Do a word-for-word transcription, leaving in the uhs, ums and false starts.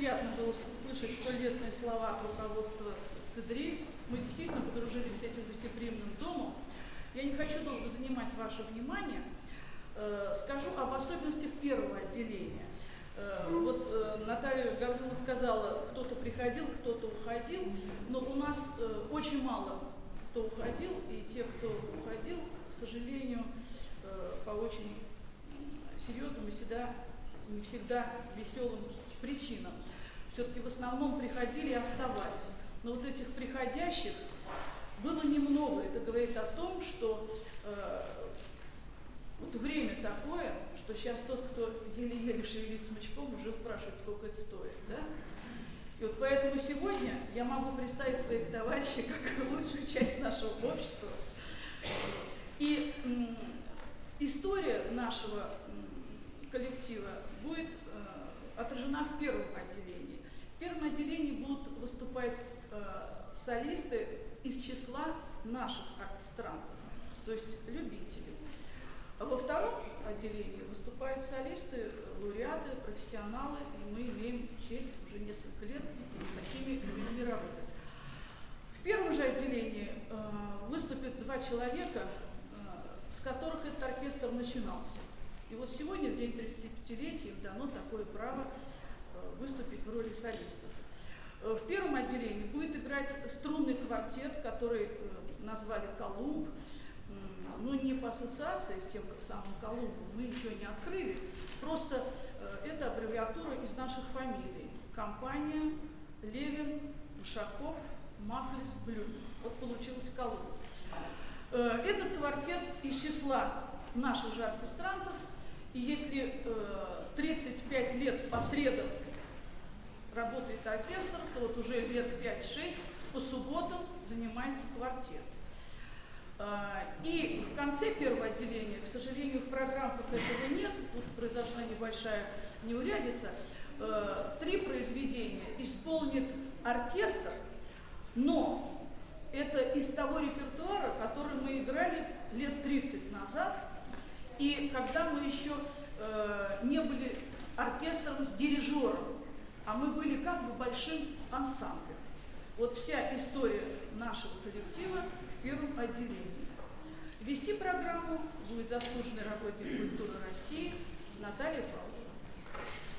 приятно было слышать столь лестные слова от руководства ЦИДРИ. Мы действительно подружились с этим гостеприимным домом. Я не хочу долго занимать ваше внимание. Скажу об особенностях первого отделения. Вот Наталья Гавриловна сказала, кто-то приходил, кто-то уходил, но у нас очень мало кто уходил, и те, кто уходил, к сожалению, по очень серьезным и всегда, не всегда веселым причинам. Все-таки в основном приходили и оставались. Но вот этих приходящих было немного. Это говорит о том, что э, вот время такое, что сейчас тот, кто еле-еле шевелит смычком, уже спрашивает, сколько это стоит. Да? И вот поэтому сегодня я могу представить своих товарищей как лучшую часть нашего общества. И м, история нашего м, коллектива будет э, отражена в первом отделении. В первом отделении будут выступать э, солисты из числа наших оркестрантов, то есть любителей. А во втором отделении выступают солисты, лауреаты, профессионалы, и мы имеем честь уже несколько лет с такими людьми работать. В первом же отделении э, выступят два человека, э, с которых этот оркестр начинался. И вот сегодня, в день тридцатипятилетия, им дано такое право э, выступить в роли солистов. Э, в первом отделении будет играть струнный квартет, который э, назвали «Колумб». Ну, не по ассоциации с тем самым Колумбом, мы ничего не открыли, просто э, это аббревиатура из наших фамилий. Компания, Левин, Ушаков, Махлис, Блюм. Вот получился Колумб. Э, этот квартет из числа наших же оркестрантов, и если э, тридцать пять лет по средам работает оркестр, то вот уже лет пять-шесть по субботам занимается квартет. И в конце первого отделения, к сожалению, в программах этого нет, тут произошла небольшая неурядица, три произведения исполнит оркестр, но это из того репертуара, который мы играли лет тридцать назад, и когда мы еще не были оркестром с дирижером, а мы были как бы большим ансамблем. Вот вся история нашего коллектива в первом отделении. Вести программу будет заслуженный работник культуры России Наталья Павловна.